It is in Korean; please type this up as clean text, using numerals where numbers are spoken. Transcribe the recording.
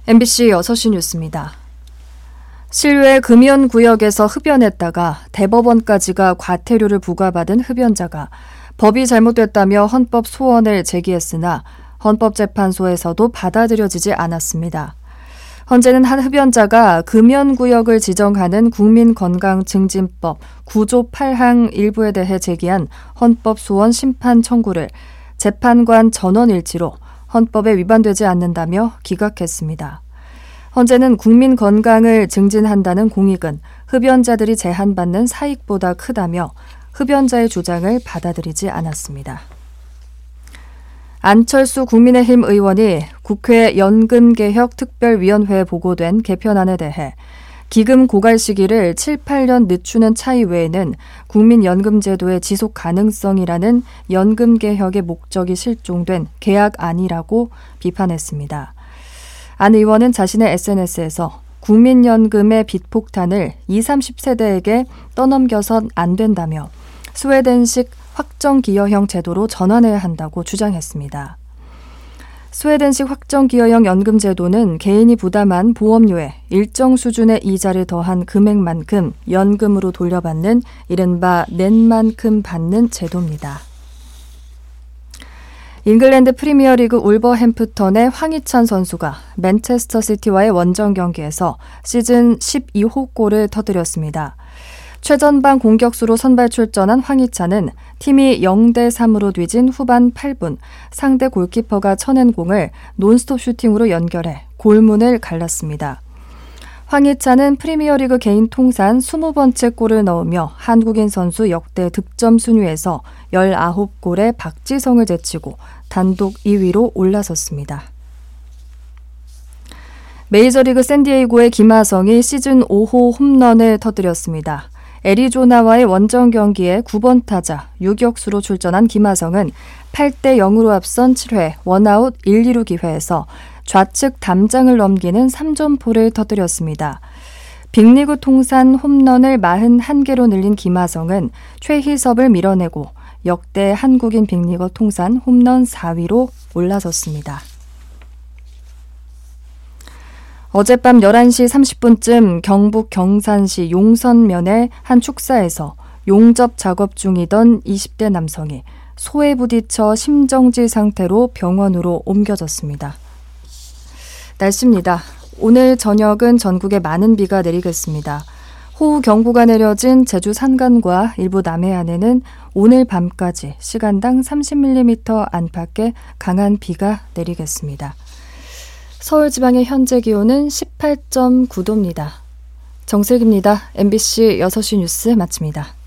MBC 6시 뉴스입니다. 실외 금연구역에서 흡연했다가 대법원까지가 과태료를 부과받은 흡연자가 법이 잘못됐다며 헌법 소원을 제기했으나 헌법재판소에서도 받아들여지지 않았습니다. 헌재는 한 흡연자가 금연구역을 지정하는 국민건강증진법 9조 8항 일부에 대해 제기한 헌법 소원 심판 청구를 재판관 전원일치로 헌법에 위반되지 않는다며 기각했습니다. 헌재는 국민 건강을 증진한다는 공익은 흡연자들이 제한받는 사익보다 크다며 흡연자의 주장을 받아들이지 않았습니다. 안철수 국민의힘 의원이 국회 연금개혁특별위원회에 보고된 개편안에 대해 기금 고갈 시기를 7, 8년 늦추는 차이 외에는 국민연금제도의 지속 가능성이라는 연금개혁의 목적이 실종된 계약안이라고 비판했습니다. 안 의원은 자신의 SNS에서 국민연금의 빚폭탄을 20, 30세대에게 떠넘겨선 안 된다며 스웨덴식 확정기여형 제도로 전환해야 한다고 주장했습니다. 스웨덴식 확정기여형 연금제도는 개인이 부담한 보험료에 일정 수준의 이자를 더한 금액만큼 연금으로 돌려받는 이른바 낸 만큼 받는 제도입니다. 잉글랜드 프리미어리그 울버햄프턴의 황희찬 선수가 맨체스터 시티와의 원정 경기에서 시즌 12호 골을 터뜨렸습니다. 최전방 공격수로 선발 출전한 황희찬은 팀이 0대3으로 뒤진 후반 8분 상대 골키퍼가 쳐낸 공을 논스톱 슈팅으로 연결해 골문을 갈랐습니다. 황희찬은 프리미어리그 개인 통산 20번째 골을 넣으며 한국인 선수 역대 득점 순위에서 19골의 박지성을 제치고 단독 2위로 올라섰습니다. 메이저리그 샌디에이고의 김하성이 시즌 5호 홈런을 터뜨렸습니다. 애리조나와의 원정 경기에 9번 타자 유격수로 출전한 김하성은 8대 0으로 앞선 7회 원아웃 1, 2루 기회에서 좌측 담장을 넘기는 3점포를 터뜨렸습니다. 빅리그 통산 홈런을 41개로 늘린 김하성은 최희섭을 밀어내고 역대 한국인 빅리그 통산 홈런 4위로 올라섰습니다. 어젯밤 11시 30분쯤 경북 경산시 용선면의 한 축사에서 용접 작업 중이던 20대 남성이 소에 부딪혀 심정지 상태로 병원으로 옮겨졌습니다. 날씨입니다. 오늘 저녁은 전국에 많은 비가 내리겠습니다. 호우경보가 내려진 제주 산간과 일부 남해안에는 오늘 밤까지 시간당 30mm 안팎의 강한 비가 내리겠습니다. 서울 지방의 현재 기온은 18.9도입니다. 정슬기입니다. MBC 6시 뉴스 마칩니다.